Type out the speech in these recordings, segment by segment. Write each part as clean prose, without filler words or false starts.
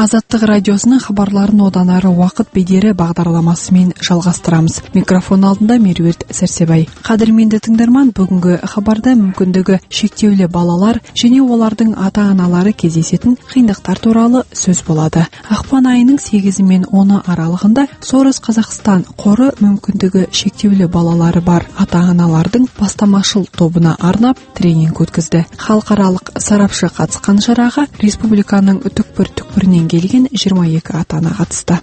Азаттық радиосының хабарларын одан ары уақыт бедері бағдарламасымен жалғастырамыз. Микрофон алдында Меруерт Сәрсебай. Қадірменді тыңдарман, бүгінгі хабарда мүмкіндігі шектеулі балалар және олардың ата-аналары кездесетін қиындықтар туралы сөз болады. Ақпан айының 8 мен 10 аралығында Сорос Қазақстан қоры мүмкіндігі шектеулі балалары бар ата-аналардың бастамашыл тобына арнап тренинг өткізді. Халықаралық сарапшы қатысқан шараға республиканың түкпір-түкпірінен келген 22 ата-ана қатысты.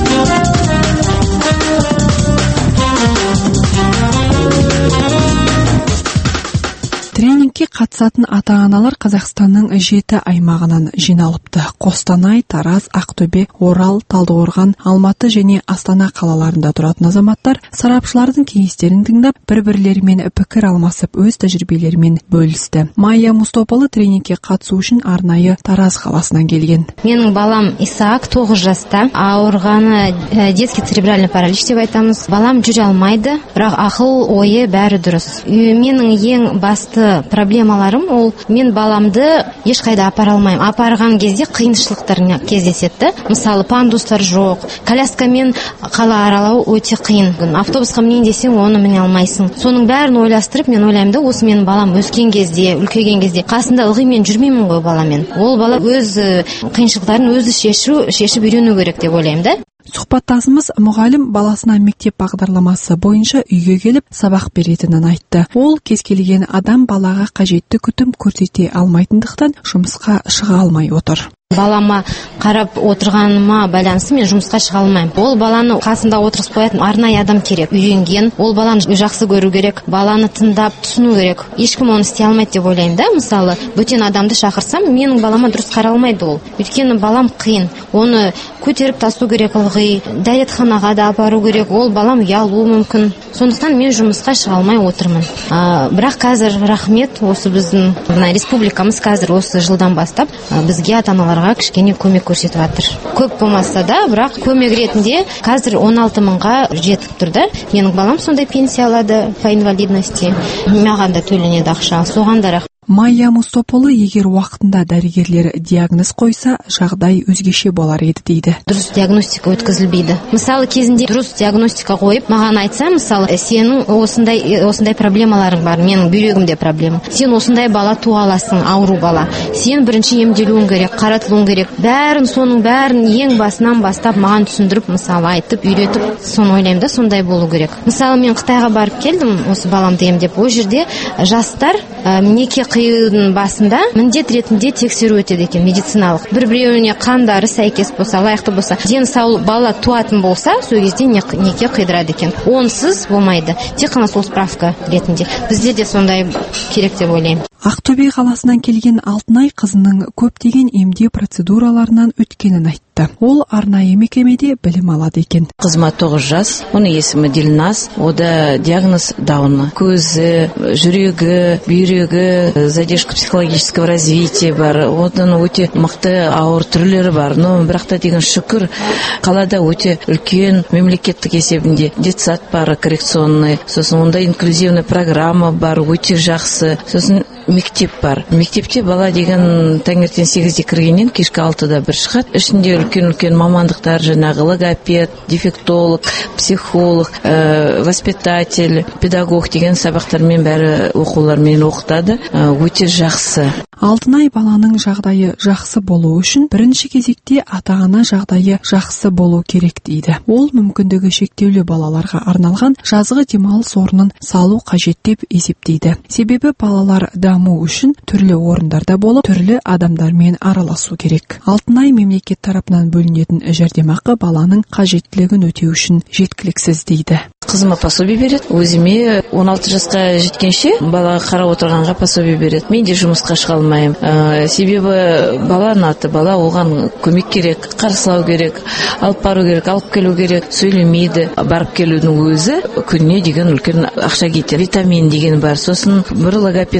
Тренингке қатысатын ата-аналар Қазақстанның 7 аймағынан жиналыпты. Қостанай, Тараз, Ақтөбе, Орал, Талдықорған, Алматы және Астана қалаларында тұратын азаматтар сарапшылардың кеңестерін тыңдап, бір-бірлерімен пікір алмасып, өз тәжірибелерімен бөлісті. Майя Мұстопалы тренингке қатысу үшін арнайы Тараз қаласынан келген. Менің балам Исаак 9 жаста, ауырғаны детский церебральный паралич деп айтамыз. Балам жүре алмайды, бірақ ақыл ойы бәрі дұрыс. Менің ең басты проблемаларым ол мен баламды ешқайда апара алмаймын. Апарған кезде қиыншылықтар кездеседі. Мысалы, пандустар жоқ, коляскамен қала аралау өте қиын. Автобусқа мінейін десең, оны міне алмайсың. Соның бәрін ойластырып, мен ойлаймын да, осы менің балам өскен кезде, үлкейген кезде қасында ылғи мен жүрмеймін ғой баламен. Ол бала өз қиыншылықтарын өзі шешіп үйрену керек деп ойлаймын да. Сұхбаттасымыз мұғалім баласына мектеп бағдарламасы бойынша үйге келіп сабақ беретінін айтты. Ол кез келген адам балаға қажетті күтім көрсете алмайтындықтан жұмысқа шыға алмай отыр. Балама қарап отырғаныма байланысты мен жұмысқа шыға алмаймын. Ол баланы қасында отырғызып қоятын арнайы адам керек, үйренген. Ол баланы жақсы көру керек, баланы тыңдап түсіну керек. Ешкім оны істей алмайды деп ойлаймын да. Мысалы, бөтен адамды шақырсам, менің балама дұрыс қаралмайды ол. Өйткені балам қиын. Оны көтеріп тастау керек ылғи, дәретханаға да апару керек. Ол балам ұялуы мүмкін. Сондықтан мен жұмысқа шыға алмай отырмын. Бірақ қазір рахмет, осы біздің республикамыз қазір осы жылдан бастап бізге ата-аналарға кішкене көмек көрсетіп жатыр. Көп болмаса да, бірақ көмек ретінде қазір 16 мыңға жетіп тұрды. Менің балам сондай пенсия алады по инвалидности. Маған да төленеді ақша. Соған да рахмет. Майя Мұстопалы, егер уақытында дәрігерлер диагноз қойса, жағдай өзгеше болар еді дейді. Дұрыс диагностика өткізілбейді. Мысалы, кезінде дұрыс диагностика қойып, маған айтса, мысалы, сенің осындай проблемаларың бар, менің бүйрегімде проблема. Сен осындай бала туа аласың, ауру бала. Сен бірінші емделуің керек, қаратылуың керек. Соның бәрін ең басынан бастап маған түсіндіріп, мысалы, айтып, үйретіп, соны ойлаймын да, сондай болу керек. Мысалы, мен Қытайға барып келдім, осы баламды емдеп. Ол жерде жастар неке қиюдың басында міндет ретінде тексеру өтеді екен, медициналық. Бір-біреуіне қандары сәйкес болса, лайықты болса, денсаулы бала туатын болса, сол кезде неке қидырады екен. Онсыз болмайды. Тек қана сол справка ретінде. Бізде де сондай керек деп ойлаймын. Ақтөбе қаласынан келген Алтынай қызының көптеген емдеу процедураларынан өткенін айтты. Ол арнайы мекемеде білім алады екен. Қызыма 9 жас, оның есімі Дилназ, ода диагноз Дауна. Көзі, жүрегі, бүйрегі, задержка психологического развития бар. Одан өте мықты ауыр түрлері бар. Но бірақ та деген шүкір, қалада өте үлкен мемлекеттік есебінде детсад бар, коррекционный. Сосын онда инклюзивный программа бар, өте жақсы. Сосын мектеп бар. Мектепте бала деген таңертең 8-де кіргеннен кешкі 6-да бір шығады. Ішінде үлкен мамандықтар, жаңағы логопед, дефектолог, психолог, воспитатель, педагог деген сабақтармен бәрі оқулармен оқытады. Өте жақсы. Алтынай баланың жағдайы жақсы болу үшін бірінші кезекте ата-ана жағдайы жақсы болу керек дейді. Ол мүмкіндігі шектеулі балаларға арналған жазғы демалыс орнын салу қажет деп есептейді. Себебі балалар даму үшін түрлі орындарда болып, түрлі адамдармен араласу керек. Алтынай мемлекет тарапынан бөлінетін жәрдемақы баланың қажеттілігін өтеу үшін жеткіліксіз дейді. Қызыма пособие береді. Өзіме 16 жасқа жеткенше балаға қарап отырғанға пособие береді. Мен де жұмысқа шыға алмаймын. Себебі баланың аты бала, оған көмек керек, қарсылау керек, алып бару керек, алып келу керек, сөйлемейді. Барып келудің өзі күніне деген үлкен ақша кетеді. Витамин деген бар. Сосын бір логопедтің посещениесі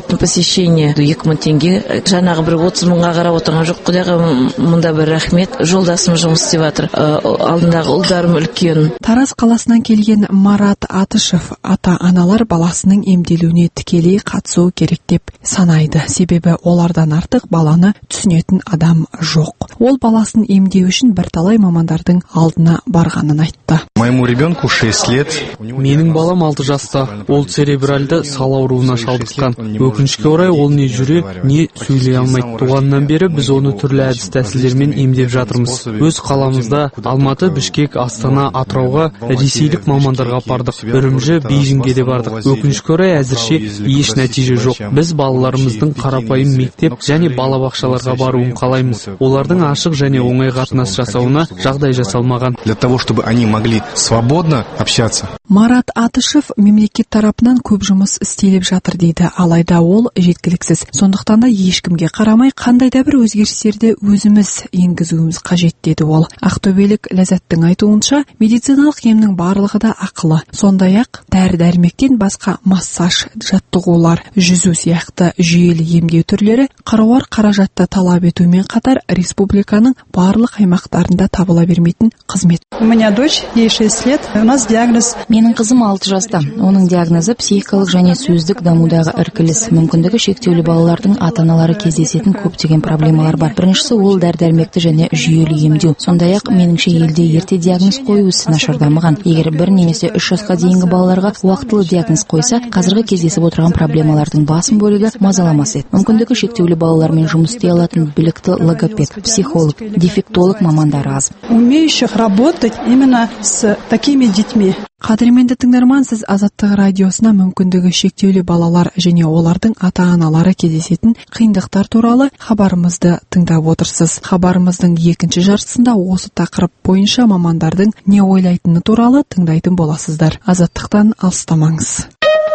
посещение 2000 теңге. Жаңағы бір 30 мыңға қарап отырған жоқ. Құдайға мұнда бір рахмет. Жолдасым жұмыс істеп жатыр. Алдындағы ұлдарым үлкен. Тараз қаласынан келген Марат Атышев ата-аналар баласының емделуіне тікелей қатысу керек деп санайды. Себебі олардан артық баланы түсінетін адам жоқ. Ол баласын емдеу үшін бірталай мамандардың алдына барғанын айтты. Моему ребенку 6 лет. Менің балам 6 жаста. Ол церебральды сал ауруына шалдыққан. Өкінішке орай ол не жүре, не сөйлей алмайды. Туғаннан бері біз оны түрлі әдіс-тәсілдермен емдеп жатырмыз. Өз қаламызда Алматы, Бішкек, Астана, Атырауға ресейлік мамандарға бардық. Үрімжі, Бейжіңге де бардық. Өкінішке орай әзірше еш нәтиже жоқ. Біз балаларымыздың қарапайым мектеп және балабақшаларға баруын қалаймыз. Олардың ашық және оңай қатынас жасауына жағдай жасалмаған. Для того, чтобы они могли свободно общаться. Марат Атышев мемлекет тарапынан көп жұмыс істеліп жатыр дейді, алайда ол жеткіліксіз. Сондықтан да ешкімге қарамай қандай да бір өзгерістерді өзіміз енгізуіміз қажет деді ол. Ақтөбелік Ләззаттың айтуынша, медициналық емнің барлығы да ақылы. Сондай-ақ дәрі-дәрмектен басқа массаж, жаттығулар, жүзу сияқты жүйелі емдеу түрлері қыруар қаражатты талап етумен қатар республиканың барлық аймақтарында табыла бермейтін қызмет. У меня дочь, ей 6 лет, у нас диагноз. Менің қызым 6 жаста. Оның диагнозы психикалық және сөздік дамудағы іркіліс. Мүмкіндігі шектеулі балалардың ата-аналары кездесетін көптеген проблемалар бар. Біріншісі ол дәрі-дәрмекті және жүйелі емдеу. Сондай-ақ меніңше елде ерте диагноз қою ісі нашар дамыған. Егер бір немесе 3 жасқа дейінгі балаларға уақытылы диагноз қойса, қазіргі кездесіп отырған проблемалардың басым бөлігі мазаламас еді. Мүмкіндігі шектеулі балалармен жұмыс істей алатын білікті логопед, психолог, дефектолог мамандары аз. Умеющих работать именно с такими детьми. Қадірменді тыңдарман, сіз Азаттық радиосына мүмкіндігі шектеулі балалар және олардың ата-аналары кездесетін қиындықтар туралы хабарымызды тыңдап отырсыз. Хабарымыздың екінші жартысында осы тақырып бойынша мамандардың не ойлайтыны туралы тыңдайтын боласыздар. Азаттықтан алыстамаңыз.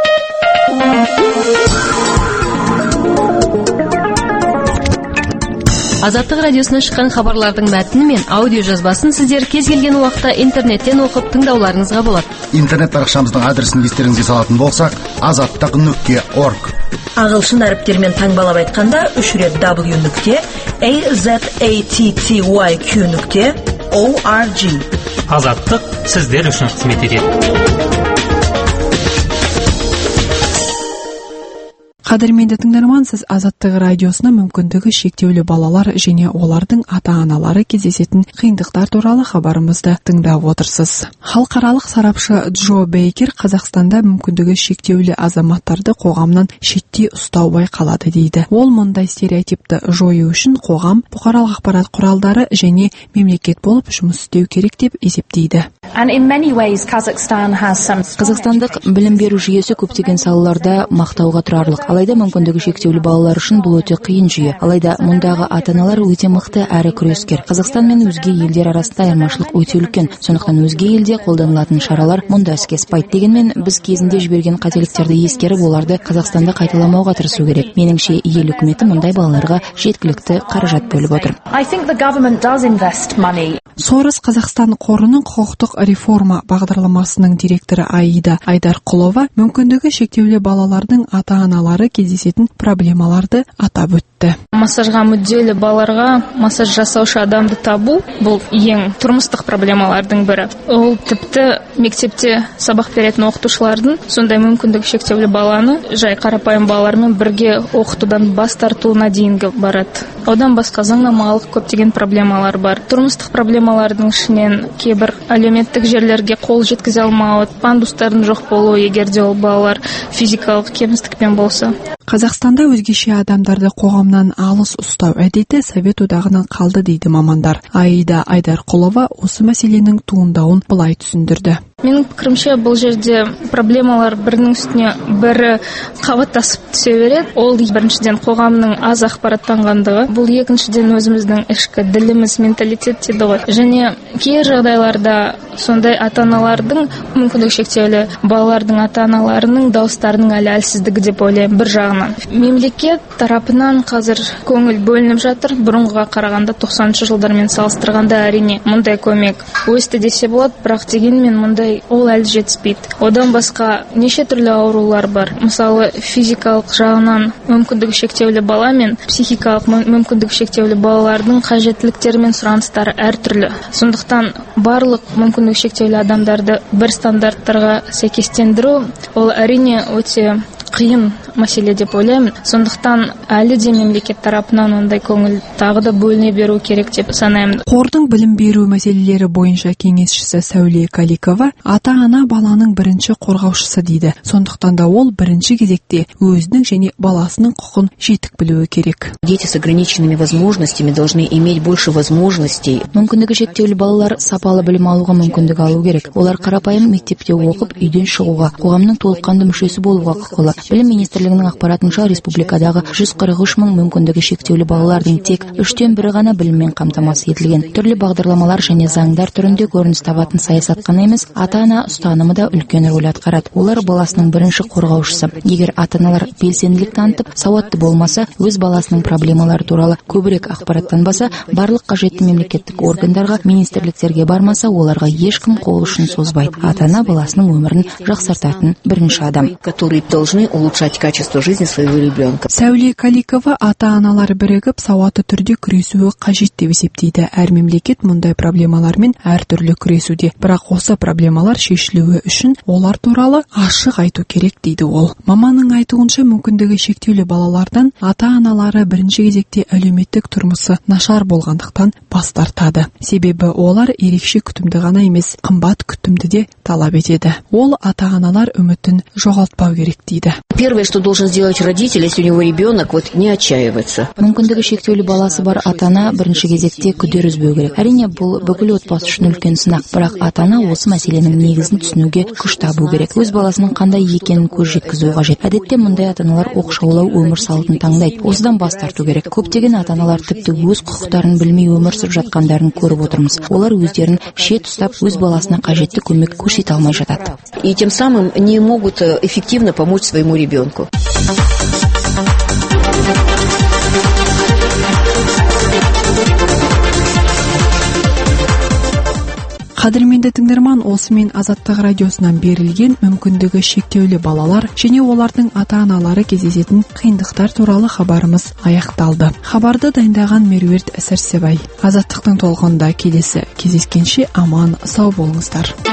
Азаттық радиосынан шыққан хабарлардың мәтіні мен аудио жазбасын сіздер кез келген уақытта интернеттен оқып тыңдауларыңызға болады. Интернет парақшамыздың адресін естеріңізге салатын болсақ, azattiq.org. Ағылшын әріптермен таңбалап айтқанда 3 рет w.azattiq.org. Азаттық сіздер үшін қызмет етеді. Қадірменді тыңдарман, сіз Азаттық радиосына мүмкіндігі шектеулі балалар және олардың ата-аналары кездесетін қиындықтар туралы хабарымызды тыңдап отырсыз. Халықаралық сарапшы Джо Бейкер Қазақстанда мүмкіндігі шектеулі азаматтарды қоғамнан шетте ұстау байқалады дейді. Ол мұндай стереотипті жою үшін қоғам, бұқаралық ақпарат құралдары және мемлекет болып жұмыс істеу керек деп есептейді. Қазақстандық білім беру жүйесі көптеген салаларда мақтауға тұрарлық. Алайда мүмкіндігі шектеулі балалар үшін бұл өте қиын жүйе. Алайда мұндағы ата-аналар өте мықты әрі күрескер. Қазақстан мен өзге елдер арасында айырмашылық өте үлкен. Сондықтан өзге елде қолданылатын шаралар мұнда іске аспайды. Дегенмен біз кезінде жіберген қателіктерді ескеріп, оларды Қазақстанда қайталамауға тырысу керек. Меніңше ел үкіметі мұндай балаларға жеткілікті қаражат бөліп отыр. Сорос Қазақстан қорының құқықтық реформа бағдарламасының директоры Аида Айдарқұлова мүмкіндігі шектеулі балалардың ата-аналары кездесетін проблемаларды атап өтті. Массажға мүдделі балаларға массаж жасаушы адамды табу бұл ең тұрмыстық проблемалардың бірі. Ол тіпті мектепте сабақ беретін оқытушылардың сондай мүмкіндігі шектеулі баланы жай қарапайым балалармен бірге оқытудан бас тартуына дейінгі барады. Одан басқа заңнамалық көптеген проблемалар бар. Тұрмыстық проблемалардың ішінен кейбір әлеуметтік жерлерге қол жеткізе алмауы, пандустардың жоқ болуы, егер де ол балалар физикалық кемістікпен болса. Қазақстанда өзгеше адамдарды қоғамнан алыс ұстау әдеті Совет одағынан қалды дейді мамандар. Аида Айдарқұлова осы мәселенің туындауын былай түсіндірді. Менің пікірімше, бұл жерде проблемалар бірінің үстіне бірі қабаттасып түсе береді. Ол біріншіден қоғамның аз ақпараттанғандығы, бұл екіншіден өзіміздің ішкі діліміз, менталитет дейді ғой. Және кей жағдайларда сондай ата-аналардың, мүмкіндігі шектеулі балалардың ата-аналарының дауыстарының әлі әлсіздігі деп ойлаймын бір жағынан. Мемлекет тарапынан қазір көңіл бөлініп жатыр. Бұрынғыға қарағанда 90-шы жылдармен салыстырғанда әрине мұндай көмек өсті десе болады, бірақ дегенмен мұндай ол әлі жетіспейді. Одан басқа неше түрлі аурулар бар. Мысалы, физикалық жағынан мүмкіндігі шектеулі бала мен психикалық мүмкіндігі шектеулі балалардың қажеттіліктері мен сұраныстары әртүрлі. Сондықтан барлық мүмкіндігі шектеулі адамдарды бір стандарттарға сәйкестендіру ол әрине өте қиын мәселе деп ойлаймын. Сондықтан әлі де мемлекет тарапынан ондай көңіл тағы да бөліне беру керек деп санаймын. Қордың білім беру мәселелері бойынша кеңесшісі Сәуле Каликова ата-ана баланың бірінші қорғаушысы дейді. Сондықтан да ол бірінші кезекте өзінің және баласының құқын жетік білуі керек. Дети с ограниченными возможностями должны иметь больше возможностей. Мүмкіндігі шектеулі балалар сапалы білім алуға мүмкіндік алу керек. Олар қарапайым мектепте оқып, үйден шығуға, қоғамның толыққанды мүшесі болуға құқылы. Білім министрлігінің ақпаратынша республикадағы 143 мың мүмкіндігі шектеулі балалардың тек 3-тен 1 ғана біліммен қамтамасыз етілген. Түрлі бағдарламалар және заңдар түрінде көрініс табатын саясат қана емес, ата-ана ұстанымы да үлкен рөл атқарады. Олар баласының бірінші қорғаушысы. Егер ата-аналар белсенділік танытып, сауатты болмаса, өз баласының проблемалары туралы көбірек ақпараттанбаса, барлық қажетті мемлекеттік органдарға, министрліктерге бармаса, оларға ешкім қол ұшын созбайды. Ата-ана баласының өмірін жақсартатын бірінші адам. Должны улучшать качество жизни своего ребенка. Сәуле Каликова ата-аналар бірігіп сауатты түрде күресуі қажет деп есептейді. Әр мемлекет мұндай проблемалармен әртүрлі күресуде. Бірақ осы проблемалар шешілуі үшін олар туралы ашық айту керек дейді ол. Маманың айтуынша мүмкіндігі шектеулі балалардан ата-аналары бірінші кезекте әлеуметтік тұрмысы нашар болғандықтан бас тартады. Себебі олар ерекше күтімді ғана емес, қымбат күтімді де талап етеді. Ол ата-аналар үмітін жоғалтпау керек дейді. Первое, что должен сделать родитель, если у него ребенок, не отчаиваться. Мүмкіндігі шектеулі баласы бар ата-ана бірінші кезекте күдер үзбеу керек. Әрине, бұл бүкіл отбасы үшін үлкен сынақ, бірақ ата-ана осы мәселенің негізін түсінуге күш табу керек. Өз баласының қандай екенін көз жеткізу қажет. Әдетте мұндай ата-аналар оқшаулау өмір салтын таңдайды. Осыдан бас тарту керек. Көптеген ата-аналар тіпті өз құқықтарын білмей өмір сүріп жатқандарын көріп отырмыз. Олар өздерін шет ұстап, өз баласына қажетті көмек көрсете алмай жатады. И тем самым не могут эффективно помочь своему ребенку. Қадірменді тыңдарман, осымен Азаттық радиосынан берілген мүмкіндігі шектеулі балалар және олардың ата-аналары кездесетін қиындықтар туралы хабарымыз аяқталды. Хабарды дайындаған Меруерт Сәрсебай. Азаттықтың толқынында келесі кездескенше аман сау болыңыздар.